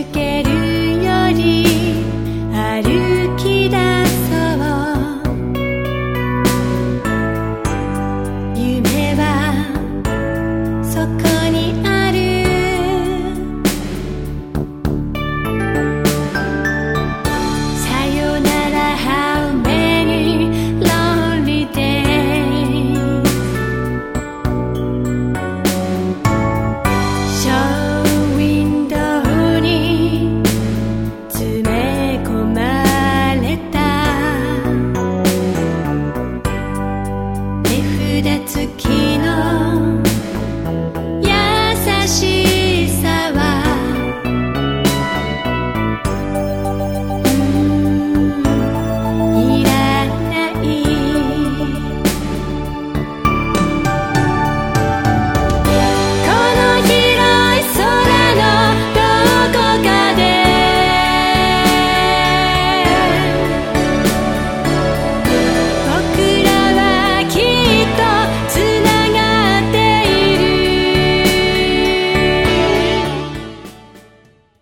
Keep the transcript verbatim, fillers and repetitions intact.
けるより歩き出そう夢はそこにあるさよなら How many lonely days ショーウィンドウに詰め込まれた絵札付き